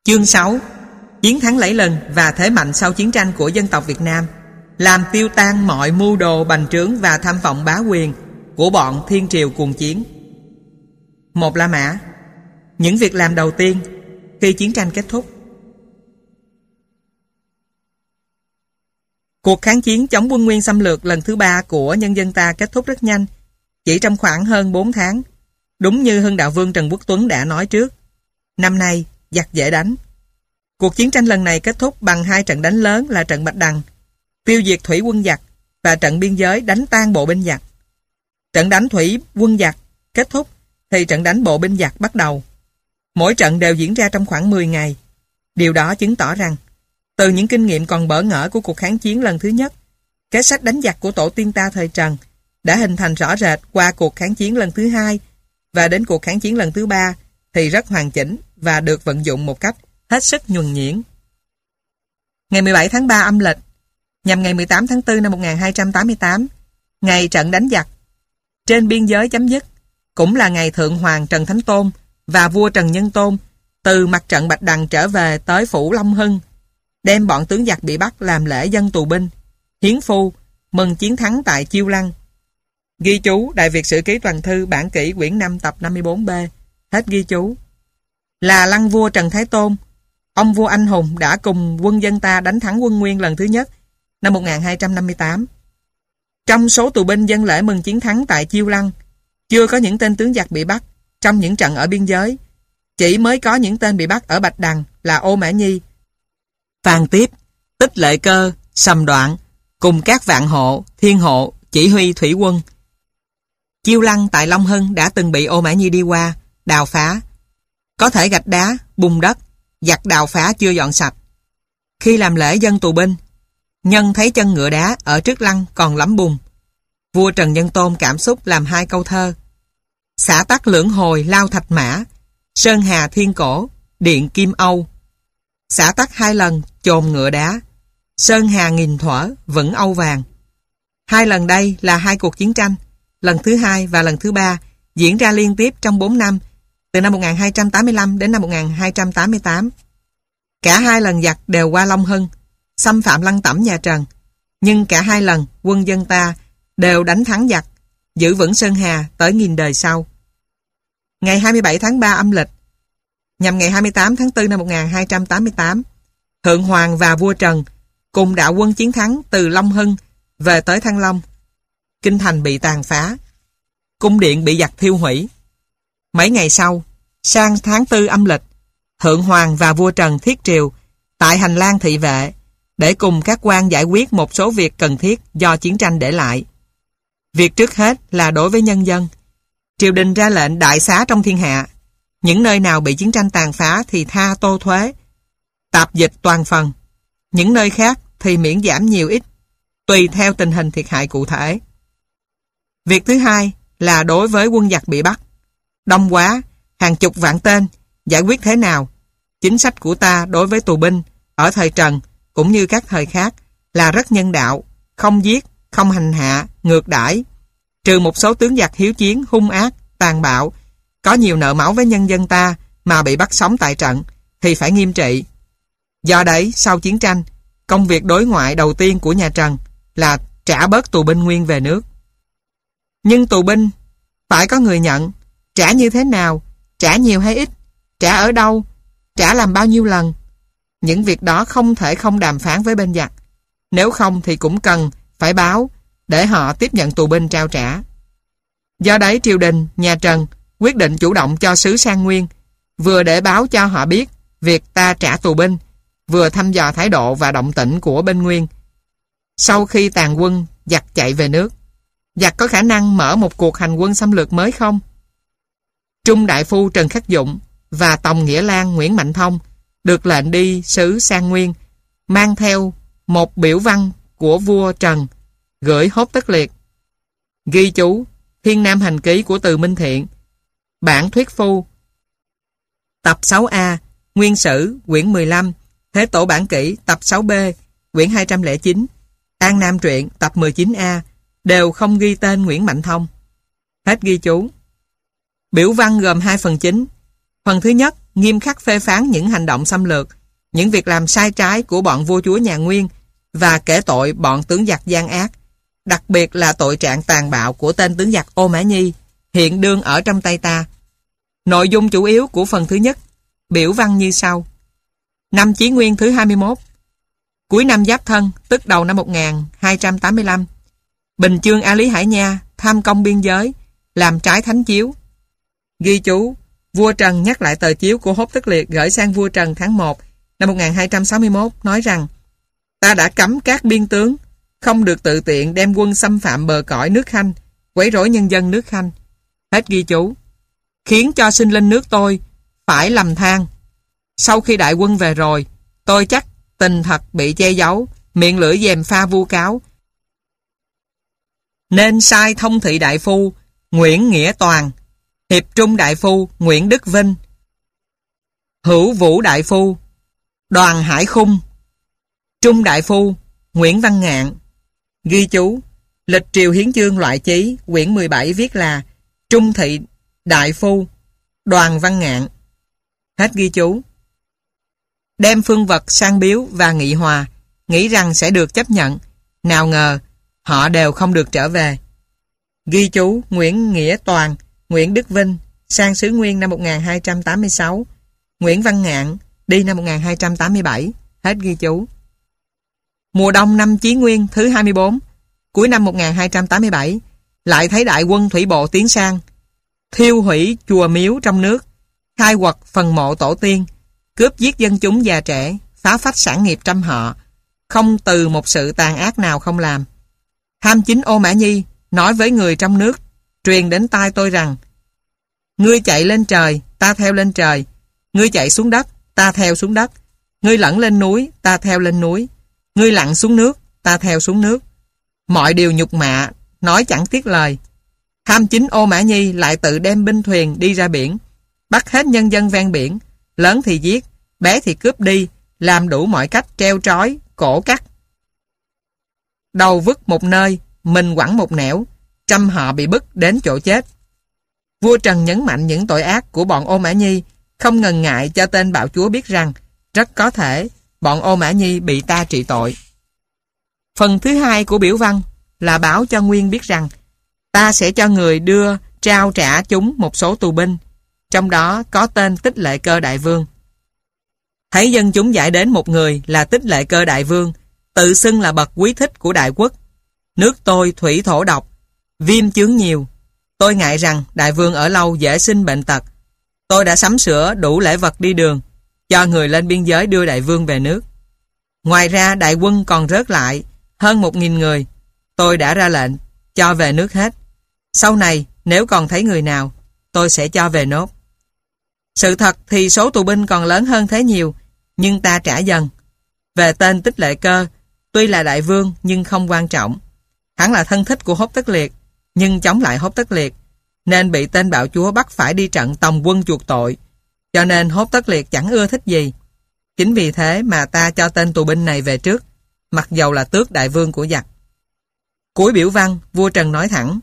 Chương 6. Chiến thắng lẫy lừng và thế mạnh sau chiến tranh của dân tộc Việt Nam, làm tiêu tan mọi mưu đồ bành trướng và tham vọng bá quyền của bọn thiên triều cuồng chiến. Một La Mã. Những việc làm đầu tiên khi chiến tranh kết thúc. Cuộc kháng chiến chống quân Nguyên xâm lược lần thứ 3 của nhân dân ta kết thúc rất nhanh, chỉ trong khoảng hơn 4 tháng. Đúng như Hưng Đạo Vương Trần Quốc Tuấn đã nói trước, năm nay giặc dễ đánh. Cuộc chiến tranh lần này kết thúc bằng 2 trận đánh lớn là trận Bạch Đằng, tiêu diệt thủy quân giặc, và trận biên giới đánh tan bộ binh giặc. Trận đánh thủy quân giặc kết thúc thì trận đánh bộ binh giặc bắt đầu. Mỗi trận đều diễn ra trong khoảng 10 ngày. Điều đó chứng tỏ rằng, từ những kinh nghiệm còn bỡ ngỡ của cuộc kháng chiến lần thứ nhất, kế sách đánh giặc của tổ tiên ta thời Trần đã hình thành rõ rệt qua cuộc kháng chiến lần thứ 2, và đến cuộc kháng chiến lần thứ 3 thì rất hoàn chỉnh và được vận dụng một cách hết sức nhuần nhuyễn. Ngày 17 tháng 3 âm lịch, nhằm ngày 18 tháng 4 năm 1288, ngày trận đánh giặc trên biên giới chấm dứt, cũng là ngày Thượng Hoàng Trần Thánh Tôn và vua Trần Nhân Tôn từ mặt trận Bạch Đằng trở về tới phủ Long Hưng, đem bọn tướng giặc bị bắt làm lễ dân tù binh, hiến phu, mừng chiến thắng tại Chiêu Lăng. Ghi chú Đại Việt Sử Ký Toàn Thư bản kỷ quyển 5 tập 54B. Hết ghi chú. Là lăng vua Trần Thái Tôn, ông vua anh hùng đã cùng quân dân ta đánh thắng quân Nguyên lần thứ nhất năm 1258. Trong số tù binh dân lễ mừng chiến thắng tại Chiêu Lăng, chưa có những tên tướng giặc bị bắt trong những trận ở biên giới, chỉ mới có những tên bị bắt ở Bạch Đằng là Ô Mã Nhi, Phan Tiếp, Tích Lệ Cơ, Sầm Đoạn cùng các vạn hộ, thiên hộ chỉ huy thủy quân. Chiêu Lăng tại Long Hưng đã từng bị Ô Mã Nhi đi qua, đào phá. Có thể gạch đá, bùn đất, giặc đào phá chưa dọn sạch. Khi làm lễ dân tù binh, nhân thấy chân ngựa đá ở trước lăng còn lắm bùn. Vua Trần Nhân Tôn cảm xúc làm 2 câu thơ: Xả tắc lưỡng hồi lao thạch mã, sơn hà thiên cổ, điện kim âu. Xả tắc 2 lần chồn ngựa đá, sơn hà nghìn thuở vững âu vàng. 2 lần đây là 2 cuộc chiến tranh, lần thứ 2 và lần thứ 3 diễn ra liên tiếp trong 4 năm, từ năm 1285 đến năm 1288. Cả 2 lần giặc đều qua Long Hưng, xâm phạm lăng tẩm nhà Trần, nhưng cả 2 lần quân dân ta đều đánh thắng giặc, giữ vững Sơn Hà tới nghìn đời sau. Ngày 27 tháng 3 âm lịch, nhằm ngày 28 tháng 4 năm 1288, Thượng Hoàng và vua Trần cùng đạo quân chiến thắng từ Long Hưng về tới Thăng Long. Kinh thành bị tàn phá, cung điện bị giặc thiêu hủy. Mấy ngày sau, sang tháng 4 âm lịch, Thượng Hoàng và vua Trần thiết triều tại hành lang thị vệ để cùng các quan giải quyết một số việc cần thiết do chiến tranh để lại. Việc trước hết là đối với nhân dân. Triều đình ra lệnh đại xá trong thiên hạ. Những nơi nào bị chiến tranh tàn phá thì tha tô thuế, tạp dịch toàn phần. Những nơi khác thì miễn giảm nhiều ít, tùy theo tình hình thiệt hại cụ thể. Việc thứ hai là đối với quân giặc bị bắt. Đông quá, hàng chục vạn tên, giải quyết thế nào? Chính sách của ta đối với tù binh ở thời Trần cũng như các thời khác là rất nhân đạo, không giết, không hành hạ, ngược đãi. Trừ một số tướng giặc hiếu chiến, hung ác, tàn bạo, có nhiều nợ máu với nhân dân ta mà bị bắt sống tại trận thì phải nghiêm trị. Do đấy, sau chiến tranh, công việc đối ngoại đầu tiên của nhà Trần là trả bớt tù binh Nguyên về nước. Nhưng tù binh phải có người nhận. Trả như thế nào? Trả nhiều hay ít? Trả ở đâu? Trả làm bao nhiêu lần? Những việc đó không thể không đàm phán với bên giặc. Nếu không thì cũng cần phải báo để họ tiếp nhận tù binh trao trả. Do đấy triều đình, nhà Trần quyết định chủ động cho sứ sang Nguyên, vừa để báo cho họ biết việc ta trả tù binh, vừa thăm dò thái độ và động tĩnh của bên Nguyên. Sau khi tàn quân, giặc chạy về nước, giặc có khả năng mở một cuộc hành quân xâm lược mới không? Trung đại phu Trần Khắc Dụng và Tòng Nghĩa Lan Nguyễn Mạnh Thông được lệnh đi sứ sang Nguyên, mang theo một biểu văn của vua Trần gửi Hốt Tất Liệt. Ghi chú Thiên Nam Hành Ký của Từ Minh Thiện, bản thuyết phu tập 6A, Nguyên Sử quyển 15, Thế Tổ bản kỷ tập 6B, quyển 209, An Nam truyện tập 19A đều không ghi tên Nguyễn Mạnh Thông. Hết ghi chú. Biểu văn gồm 2 phần chính. Phần thứ nhất nghiêm khắc phê phán những hành động xâm lược, những việc làm sai trái của bọn vua chúa nhà Nguyên và kể tội bọn tướng giặc gian ác, đặc biệt là tội trạng tàn bạo của tên tướng giặc Ô Mã Nhi, hiện đương ở trong tay ta. Nội dung chủ yếu của phần thứ nhất, biểu văn như sau. Năm Chí Nguyên thứ 21, cuối năm Giáp Thân, tức đầu năm 1285, Bình Chương A Lý Hải Nha tham công biên giới, làm trái thánh chiếu. Ghi chú, vua Trần nhắc lại tờ chiếu của Hốt Tất Liệt gửi sang vua Trần tháng 1 năm 1261, nói rằng: ta đã cấm các biên tướng không được tự tiện đem quân xâm phạm bờ cõi nước Khanh, quấy rối nhân dân nước Khanh. Hết ghi chú. Khiến cho sinh linh nước tôi phải lầm than. Sau khi đại quân về rồi, tôi chắc tình thật bị che giấu, miệng lưỡi gièm pha vu cáo, nên sai thông thị đại phu Nguyễn Nghĩa Toàn, hiệp trung đại phu Nguyễn Đức Vinh, hữu vũ đại phu Đoàn Hải Khung, trung đại phu Nguyễn Văn Ngạn. Ghi chú, lịch triều hiến chương loại chí quyển 17 viết là trung thị đại phu Đoàn Văn Ngạn. Hết ghi chú. Đem phương vật sang biếu và nghị hòa, nghĩ rằng sẽ được chấp nhận, nào ngờ họ đều không được trở về. Ghi chú, Nguyễn Nghĩa Toàn, Nguyễn Đức Vinh sang xứ Nguyên năm 1286, Nguyễn Văn Ngạn đi năm 1287. Hết ghi chú. Mùa đông năm Chí Nguyên thứ 24, cuối năm 1287, lại thấy đại quân thủy bộ tiến sang, thiêu hủy chùa miếu trong nước, khai quật phần mộ tổ tiên, cướp giết dân chúng già trẻ, phá phách sản nghiệp trăm họ, không từ một sự tàn ác nào không làm. Tham chính Ô Mã Nhi nói với người trong nước, truyền đến tai tôi rằng: ngươi chạy lên trời, ta theo lên trời; ngươi chạy xuống đất, ta theo xuống đất; ngươi lẫn lên núi, ta theo lên núi; ngươi lặn xuống nước, ta theo xuống nước. Mọi điều nhục mạ, nói chẳng tiếc lời. Tham chính Ô Mã Nhi lại tự đem binh thuyền đi ra biển, bắt hết nhân dân ven biển, lớn thì giết, bé thì cướp đi, làm đủ mọi cách treo trói, cổ cắt. Đầu vứt một nơi, mình quẳng một nẻo, trăm họ bị bức đến chỗ chết. Vua Trần nhấn mạnh những tội ác của bọn Ô Mã Nhi, không ngần ngại cho tên bạo chúa biết rằng rất có thể bọn Ô Mã Nhi bị ta trị tội. Phần thứ hai của biểu văn là báo cho Nguyên biết rằng ta sẽ cho người đưa trao trả chúng một số tù binh, trong đó có tên Tích Lệ Cơ Đại Vương. Thấy dân chúng giải đến một người là Tích Lệ Cơ Đại Vương, tự xưng là bậc quý thích của đại quốc. Nước tôi thủy thổ độc, viêm chướng nhiều. Tôi ngại rằng đại vương ở lâu dễ sinh bệnh tật. Tôi đã sắm sửa đủ lễ vật đi đường, cho người lên biên giới đưa đại vương về nước. Ngoài ra đại quân còn rớt lại hơn 1.000 người. Tôi đã ra lệnh cho về nước hết. Sau này nếu còn thấy người nào, tôi sẽ cho về nốt. Sự thật thì số tù binh còn lớn hơn thế nhiều, nhưng ta trả dần. Về tên Tích Lệ Cơ, tuy là đại vương nhưng không quan trọng. Hắn là thân thích của Hốt Tất Liệt, nhưng chống lại Hốt Tất Liệt, nên bị tên bạo chúa bắt phải đi trận tòng quân chuộc tội. Cho nên Hốt Tất Liệt chẳng ưa thích gì. Chính vì thế mà ta cho tên tù binh này về trước, mặc dầu là tước đại vương của giặc. Cuối biểu văn, vua Trần nói thẳng: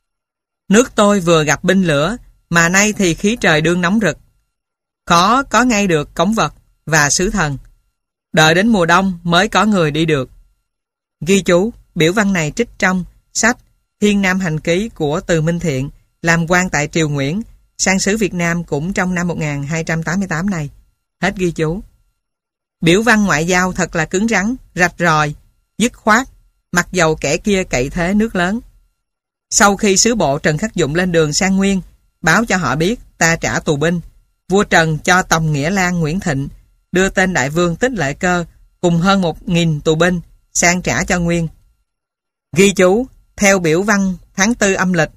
nước tôi vừa gặp binh lửa, mà nay thì khí trời đương nóng rực, khó có ngay được cống vật và sứ thần. Đợi đến mùa đông mới có người đi được. Ghi chú, biểu văn này trích trong sách Thiên Nam Hành Ký của Từ Minh Thiện, làm quan tại triều Nguyễn, sang xứ Việt Nam cũng trong năm 1288 này. Hết ghi chú. Biểu văn ngoại giao thật là cứng rắn, rạch ròi, dứt khoát, mặc dầu kẻ kia cậy thế nước lớn. Sau khi sứ bộ Trần Khắc Dụng lên đường sang Nguyên, báo cho họ biết ta trả tù binh, vua Trần cho Tòng Nghĩa Lan Nguyễn Thịnh đưa tên đại vương Tích Lệ Cơ cùng hơn 1.000 tù binh sang trả cho Nguyên. Ghi chú, theo biểu văn tháng 4 âm lịch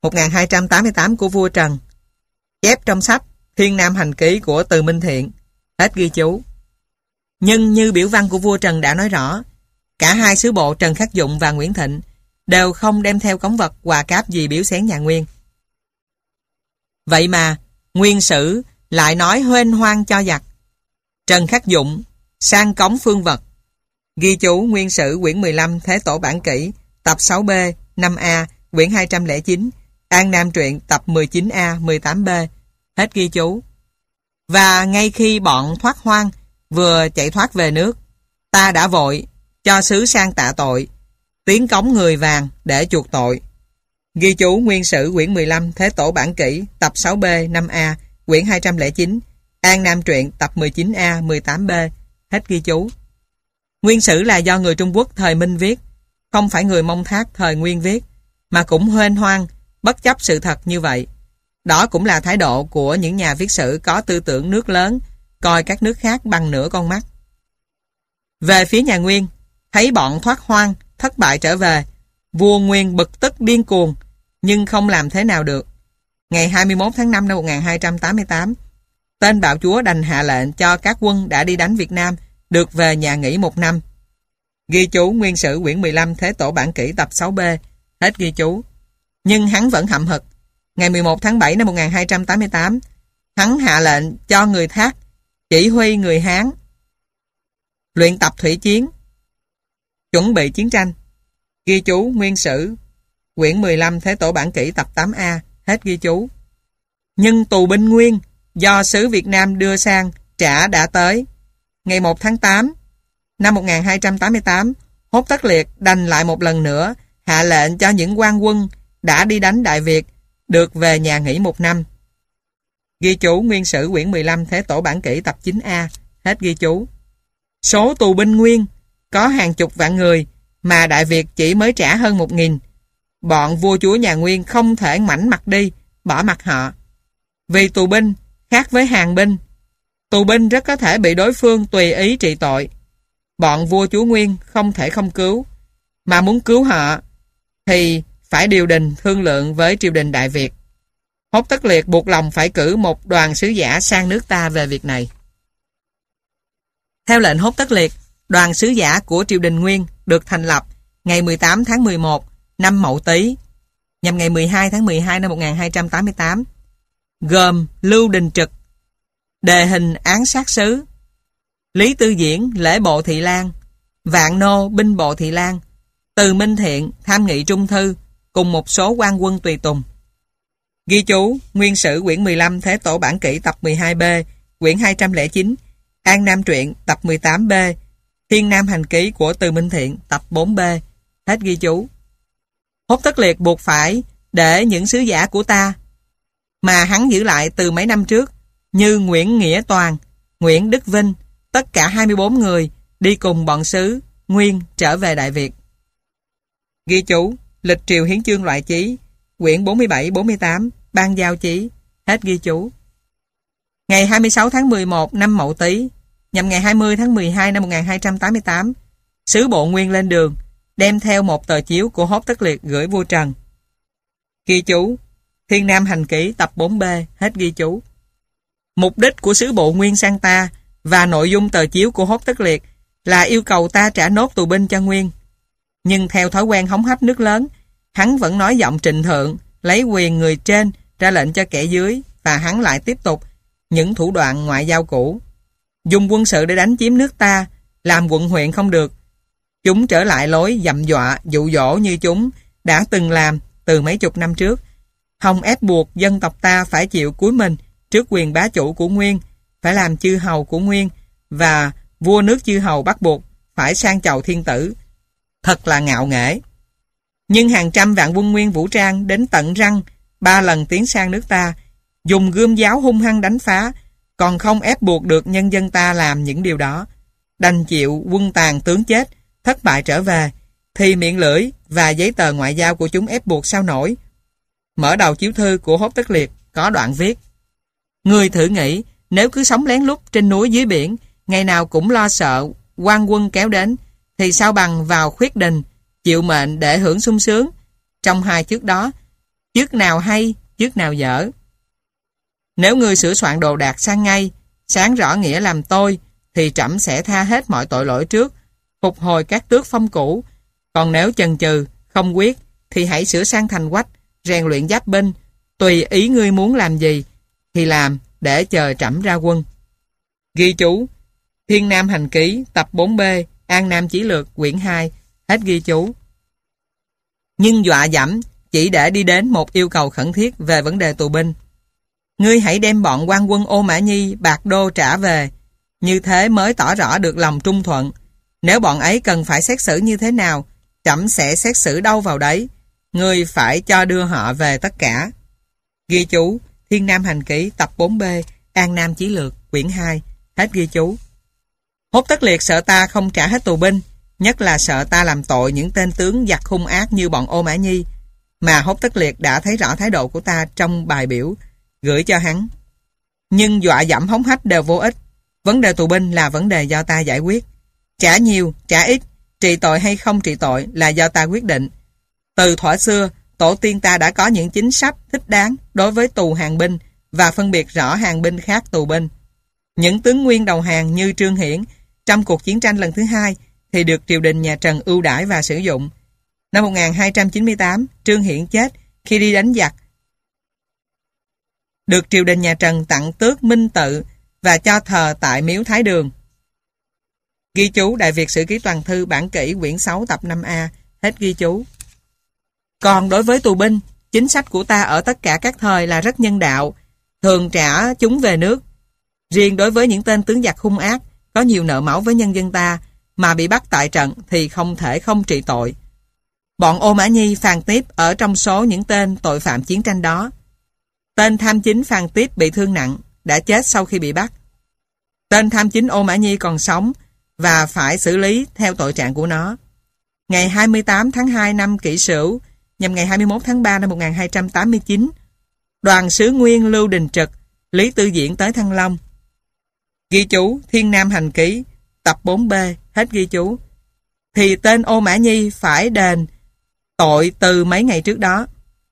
1288 của vua Trần, chép trong sách Thiên Nam Hành Ký của Từ Minh Thiện. Hết ghi chú. Nhưng như biểu văn của vua Trần đã nói rõ, cả hai sứ bộ Trần Khắc Dụng và Nguyễn Thịnh đều không đem theo cống vật quà cáp gì biếu xén nhà Nguyên. Vậy mà Nguyên Sử lại nói huênh hoang cho giặc. Trần Khắc Dụng sang cống phương vật. Ghi chú Nguyên Sử quyển 15 Thế Tổ Bản Kỷ tập 6B 5A quyển 209, An Nam Truyện tập 19A 18B. Hết ghi chú. Và ngay khi bọn thoát hoang vừa chạy thoát về nước, ta đã vội cho sứ sang tạ tội, tiến cống người vàng để chuộc tội. Ghi chú Nguyên Sử quyển 15 Thế Tổ Bản Kỷ tập 6B 5A quyển 209, An Nam Truyện tập 19A 18B. Hết ghi chú. Nguyên Sử là do người Trung Quốc thời Minh viết, không phải người Mông Thác thời Nguyên viết, mà cũng huênh hoang, bất chấp sự thật như vậy. Đó cũng là thái độ của những nhà viết sử có tư tưởng nước lớn, coi các nước khác bằng nửa con mắt. Về phía nhà Nguyên, thấy bọn thoát hoang, thất bại trở về, vua Nguyên bực tức điên cuồng, nhưng không làm thế nào được. Ngày 21 tháng 5 năm 1288, tên bạo chúa đành hạ lệnh cho các quân đã đi đánh Việt Nam được về nhà nghỉ 1 năm. Ghi chú Nguyên Sử quyển 15 Thế Tổ Bản Kỷ tập 6B. Hết ghi chú. Nhưng hắn vẫn hậm hực. Ngày 11 tháng 7 năm 1288, hắn hạ lệnh cho người Thác chỉ huy người Hán luyện tập thủy chiến, chuẩn bị chiến tranh. Ghi chú Nguyên Sử quyển 15 Thế Tổ Bản Kỷ tập 8A. Hết ghi chú. Nhưng tù binh Nguyên do sứ Việt Nam đưa sang trả đã tới. Ngày 1 tháng 8 năm 1288, Hốt Tất Liệt đành lại một lần nữa hạ lệnh cho những quan quân đã đi đánh Đại Việt được về nhà nghỉ 1 năm. Ghi chú Nguyên Sử quyển 15 Thế Tổ Bản Kỷ tập 9A. Hết ghi chú. Số tù binh Nguyên có hàng chục vạn người mà Đại Việt chỉ mới trả hơn 1.000. Bọn vua chúa nhà Nguyên không thể mảnh mặt đi, bỏ mặt họ. Vì tù binh khác với hàng binh, tù binh rất có thể bị đối phương tùy ý trị tội. Bọn vua chúa Nguyên không thể không cứu, mà muốn cứu họ thì phải điều đình thương lượng với triều đình Đại Việt. Hốt Tất Liệt buộc lòng phải cử một đoàn sứ giả sang nước ta về việc này. Theo lệnh Hốt Tất Liệt, đoàn sứ giả của triều đình Nguyên được thành lập ngày 18 tháng 11 năm Mậu Tý, nhằm ngày 12 tháng 12 năm 1288, gồm Lưu Đình Trực, đề hình án sát sứ, Lý Tư Diễn, lễ bộ Thị Lang, Vạn Nô, binh bộ Thị Lang, Từ Minh Thiện, tham nghị trung thư, cùng một số quan quân tùy tùng. Ghi chú Nguyên Sử quyển 15 Thế Tổ Bản Kỷ tập 12B, quyển 209, An Nam Truyện tập 18B, Thiên Nam Hành Ký của Từ Minh Thiện tập 4B. Hết ghi chú. Hốt Tất Liệt buộc phải để những sứ giả của ta mà hắn giữ lại từ mấy năm trước, như Nguyễn Nghĩa Toàn, Nguyễn Đức Vinh, tất cả 24 người đi cùng bọn sứ Nguyên trở về Đại Việt. Ghi chú Lịch Triều Hiến Chương Loại Chí quyển 47-48 Ban Giao Chí. Hết ghi chú. Ngày 26 tháng 11 năm Mậu Tý, nhằm ngày 20 tháng 12 năm 1288, sứ bộ Nguyên lên đường, đem theo một tờ chiếu của Hốt Tất Liệt gửi vua Trần. Ghi chú Thiên Nam Hành Ký tập 4B. Hết ghi chú. Mục đích của sứ bộ Nguyên sang ta và nội dung tờ chiếu của Hốt Tất Liệt là yêu cầu ta trả nốt tù binh cho Nguyên. Nhưng theo thói quen hống hách nước lớn, hắn vẫn nói giọng trịnh thượng, lấy quyền người trên ra lệnh cho kẻ dưới, và hắn lại tiếp tục những thủ đoạn ngoại giao cũ. Dùng quân sự để đánh chiếm nước ta, làm quận huyện không được. Chúng trở lại lối dặm dọa, dụ dỗ như chúng đã từng làm từ mấy chục năm trước. Hòng ép buộc dân tộc ta phải chịu cúi mình trước quyền bá chủ của Nguyên, phải làm chư hầu của Nguyên, và vua nước chư hầu bắt buộc phải sang chầu thiên tử. Thật là ngạo nghễ. Nhưng hàng trăm vạn quân Nguyên vũ trang đến tận răng 3 lần tiến sang nước ta, dùng gươm giáo hung hăng đánh phá, còn không ép buộc được nhân dân ta làm những điều đó. Đành chịu quân tàn tướng chết, thất bại trở về, thì miệng lưỡi và giấy tờ ngoại giao của chúng ép buộc sao nổi. Mở đầu chiếu thư của Hốt Tất Liệt có đoạn viết: Người thử nghĩ, nếu cứ sống lén lút trên núi dưới biển, ngày nào cũng lo sợ quan quân kéo đến, thì sao bằng vào khuyết đình, chịu mệnh để hưởng sung sướng. Trong hai chức đó, chức nào hay, chức nào dở. Nếu ngươi sửa soạn đồ đạc sang ngay, sáng rõ nghĩa làm tôi, thì trẫm sẽ tha hết mọi tội lỗi trước, phục hồi các tước phong cũ. Còn nếu chần chừ, không quyết, thì hãy sửa sang thành quách, rèn luyện giáp binh, tùy ý ngươi muốn làm gì thì làm, để chờ trẫm ra quân. Ghi chú Thiên Nam Hành Ký tập 4B, An Nam Chí Lược quyển 2. Hết ghi chú. Nhưng dọa dẫm chỉ để đi đến một yêu cầu khẩn thiết về vấn đề tù binh. Ngươi hãy đem bọn quan quân Ô Mã Nhi bạc đô trả về, như thế mới tỏ rõ được lòng trung thuận. Nếu bọn ấy cần phải xét xử như thế nào, trẫm sẽ xét xử đâu vào đấy. Ngươi phải cho đưa họ về tất cả. Ghi chú: Thiên Nam Hành Ký tập 4B, An Nam Chí Lược, quyển 2. Hết ghi chú. Hốt Tất Liệt sợ ta không trả hết tù binh, nhất là sợ ta làm tội những tên tướng giặc hung ác như bọn Ô Mã Nhi, mà Hốt Tất Liệt đã thấy rõ thái độ của ta trong bài biểu gửi cho hắn. Nhưng dọa dẫm hống hách đều vô ích. Vấn đề tù binh là vấn đề do ta giải quyết. Trả nhiều, trả ít, trị tội hay không trị tội là do ta quyết định. Từ thuở xưa, tổ tiên ta đã có những chính sách thích đáng đối với tù hàng binh và phân biệt rõ hàng binh khác tù binh. Những tướng nguyên đầu hàng như Trương Hiển trong cuộc chiến tranh lần thứ hai thì được triều đình nhà Trần ưu đãi và sử dụng. Năm 1298, Trương Hiển chết khi đi đánh giặc, được triều đình nhà Trần tặng tước minh tự và cho thờ tại miếu Thái Đường. Ghi chú: Đại Việt Sử Ký Toàn Thư bản kỷ quyển 6 tập 5A. Hết ghi chú. Còn đối với tù binh, chính sách của ta ở tất cả các thời là rất nhân đạo, thường trả chúng về nước. Riêng đối với những tên tướng giặc hung ác, có nhiều nợ máu với nhân dân ta, mà bị bắt tại trận thì không thể không trị tội. Bọn Ô Mã Nhi, Phàn Tiếp ở trong số những tên tội phạm chiến tranh đó. Tên tham chính Phàn Tiếp bị thương nặng, đã chết sau khi bị bắt. Tên tham chính Ô Mã Nhi còn sống và phải xử lý theo tội trạng của nó. Ngày 28 tháng 2 năm Kỷ Sửu, nhằm ngày 21 tháng 3 năm 1289, đoàn sứ Nguyên Lưu Đình Trực, Lý Tư Diễn tới Thăng Long. Ghi chú: Thiên Nam Hành Ký tập 4B. Hết ghi chú. Thì tên Ô Mã Nhi phải đền tội từ mấy ngày trước đó.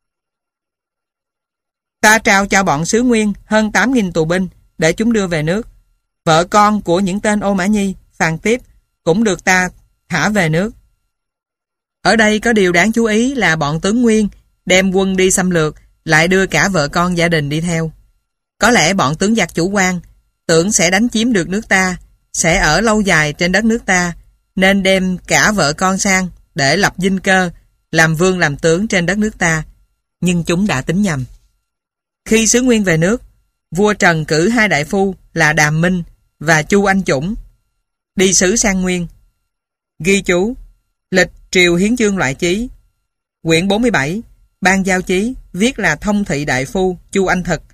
Ta trao cho bọn sứ Nguyên hơn 8.000 tù binh để chúng đưa về nước. Vợ con của những tên Ô Mã Nhi, Phàn Tiếp cũng được ta thả về nước. Ở đây có điều đáng chú ý là bọn tướng Nguyên đem quân đi xâm lược lại đưa cả vợ con gia đình đi theo. Có lẽ bọn tướng giặc chủ quan tưởng sẽ đánh chiếm được nước ta, sẽ ở lâu dài trên đất nước ta, nên đem cả vợ con sang để lập dinh cơ, làm vương làm tướng trên đất nước ta. Nhưng chúng đã tính nhầm. Khi sứ Nguyên về nước, vua Trần cử hai đại phu là Đàm Minh và Chu Anh Chủng đi sứ sang Nguyên. Ghi chú: Lịch Triều Hiến Chương Loại Chí, quyển 47, Ban Giao Chí, viết là Thông Thị Đại Phu Chu Anh Thực.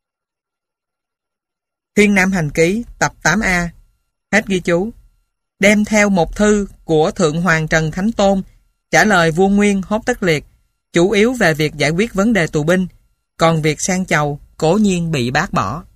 Thiên Nam Hành Ký tập 8A. Hết ghi chú. Đem theo một thư của Thượng Hoàng Trần Thánh Tôn trả lời vua Nguyên Hốt Tất Liệt, chủ yếu về việc giải quyết vấn đề tù binh, còn việc sang chầu cố nhiên bị bác bỏ.